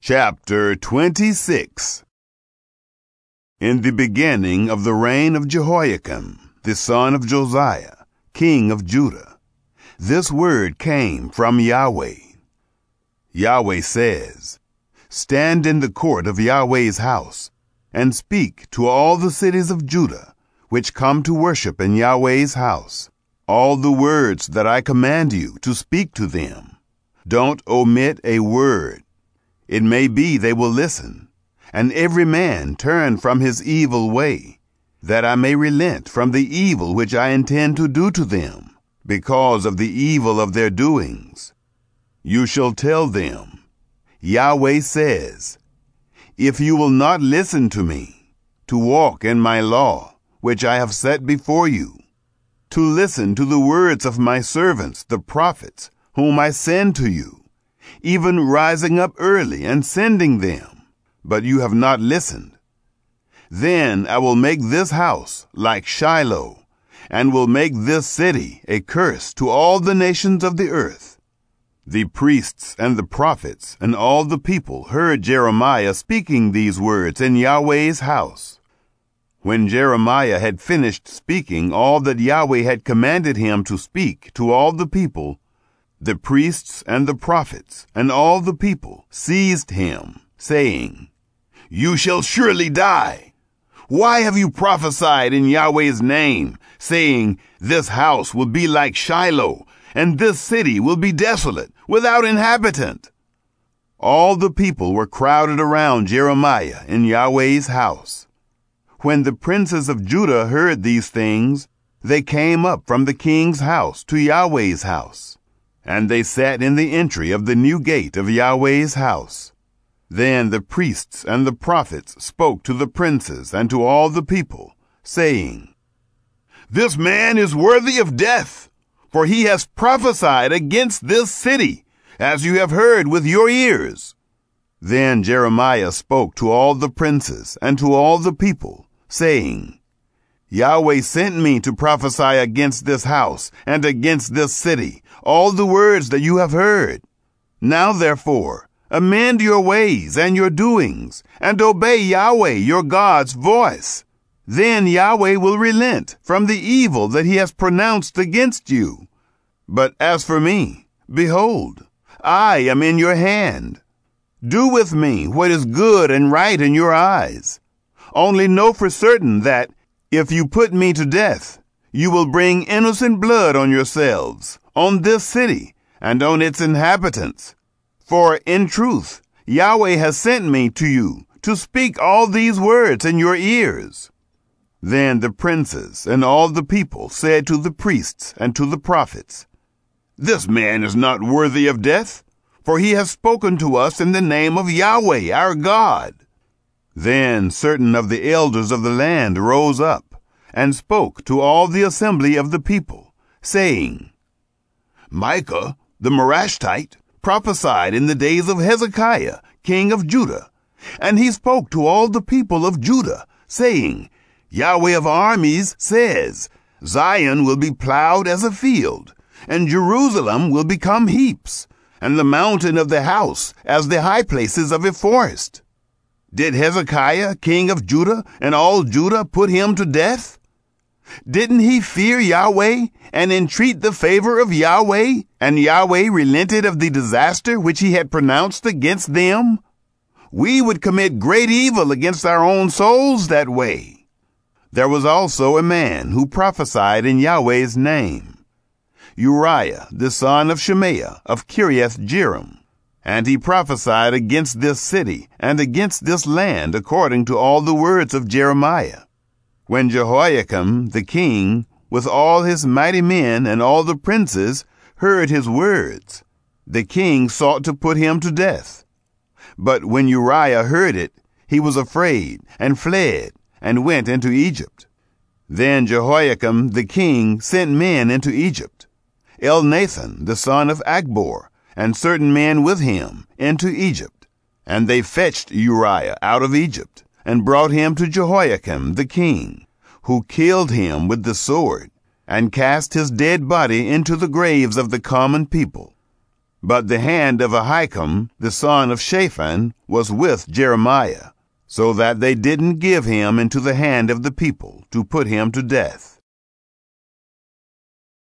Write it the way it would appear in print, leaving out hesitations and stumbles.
Chapter 26. In the beginning of the reign of Jehoiakim, the son of Josiah, king of Judah, this word came from Yahweh. Yahweh says, "Stand in the court of Yahweh's house, and speak to all the cities of Judah, which come to worship in Yahweh's house, all the words that I command you to speak to them. Don't omit a word. It may be they will listen, and every man turn from his evil way, that I may relent from the evil which I intend to do to them, because of the evil of their doings. You shall tell them, Yahweh says, if you will not listen to me, to walk in my law, which I have set before you, to listen to the words of my servants, the prophets, whom I send to you, even rising up early and sending them, but you have not listened. Then I will make this house like Shiloh, and will make this city a curse to all the nations of the earth." The priests and the prophets and all the people heard Jeremiah speaking these words in Yahweh's house. When Jeremiah had finished speaking all that Yahweh had commanded him to speak to all the people, the priests and the prophets and all the people seized him, saying, "You shall surely die. Why have you prophesied in Yahweh's name, saying, this house will be like Shiloh, and this city will be desolate, without inhabitant?" All the people were crowded around Jeremiah in Yahweh's house. When the princes of Judah heard these things, they came up from the king's house to Yahweh's house. And they sat in the entry of the new gate of Yahweh's house. Then the priests and the prophets spoke to the princes and to all the people, saying, "This man is worthy of death, for he has prophesied against this city, as you have heard with your ears." Then Jeremiah spoke to all the princes and to all the people, saying, "Yahweh sent me to prophesy against this house and against this city, all the words that you have heard. Now therefore, amend your ways and your doings, and obey Yahweh your God's voice. Then Yahweh will relent from the evil that he has pronounced against you. But as for me, behold, I am in your hand. Do with me what is good and right in your eyes. Only know for certain that, if you put me to death, you will bring innocent blood on yourselves, on this city, and on its inhabitants. For in truth, Yahweh has sent me to you to speak all these words in your ears." Then the princes and all the people said to the priests and to the prophets, "This man is not worthy of death, for he has spoken to us in the name of Yahweh our God." Then certain of the elders of the land rose up and spoke to all the assembly of the people, saying, "Micah the Morashtite prophesied in the days of Hezekiah, king of Judah, and he spoke to all the people of Judah, saying, Yahweh of armies says, Zion will be plowed as a field, and Jerusalem will become heaps, and the mountain of the house as the high places of a forest. Did Hezekiah, king of Judah, and all Judah put him to death? Didn't he fear Yahweh and entreat the favor of Yahweh, and Yahweh relented of the disaster which he had pronounced against them? We would commit great evil against our own souls that way." There was also a man who prophesied in Yahweh's name, Uriah the son of Shemaiah of Kiriath Jearim, and he prophesied against this city and against this land according to all the words of Jeremiah. When Jehoiakim the king, with all his mighty men and all the princes, heard his words, the king sought to put him to death. But when Uriah heard it, he was afraid and fled and went into Egypt. Then Jehoiakim the king sent men into Egypt, Elnathan the son of Achbor, and certain men with him, into Egypt. And they fetched Uriah out of Egypt, and brought him to Jehoiakim the king, who killed him with the sword, and cast his dead body into the graves of the common people. But the hand of Ahikam, the son of Shaphan, was with Jeremiah, so that they didn't give him into the hand of the people to put him to death.